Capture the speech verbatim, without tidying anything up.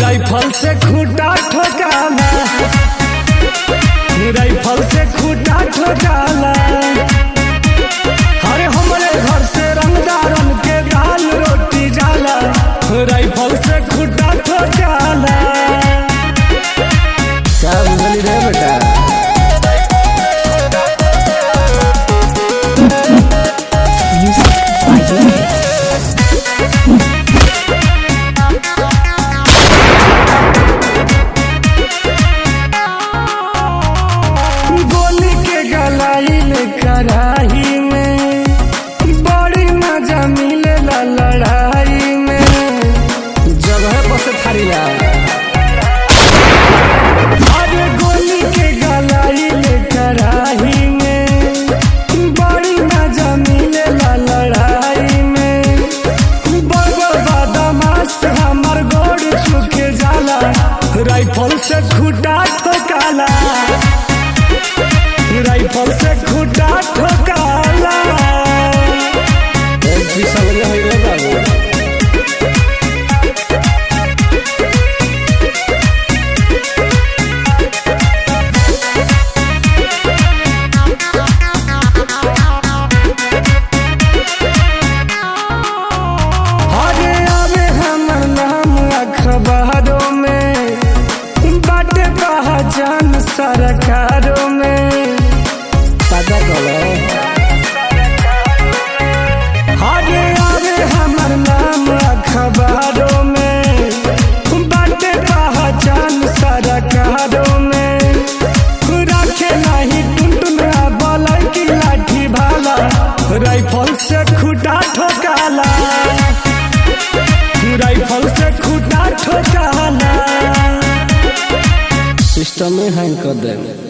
Rifle से खूंटा ठोकाला, rifle से खूंटा ठोकाला। अरे हमरे घर से रंगदारन के दाल रोटी जाला, राइफल से खूंटा ठोकाला। क्या बुझली रे बेटा? गोली के गलाइल कराही में बड़ी मजा मिलेला लड़ाई में, जगह पर से थारीला। अरे गोली के गलाइल कराही में बड़ी मजा मिलेला लड़ाई में। बड़ो बदमाश हमर गोड़ छुके जाला, राइफल से खूंटा ठोकाला, राइफल से खूंटा ठोकाला। एक भी समझ होई रे बाबू। अरे अबे हमर नाम अखबारों में बाटे पहचान सरकारों में, पता करो अरे अबे हमर नाम अखबारों में बाटे पहचान सरकारों में। रखे नहीं टुनटुना बलई की लाठी भाला, राइफल से खूंटा ठोकाला, राइफल से खूंटा ठोकाला। सिस्टम में हैंग कर दे।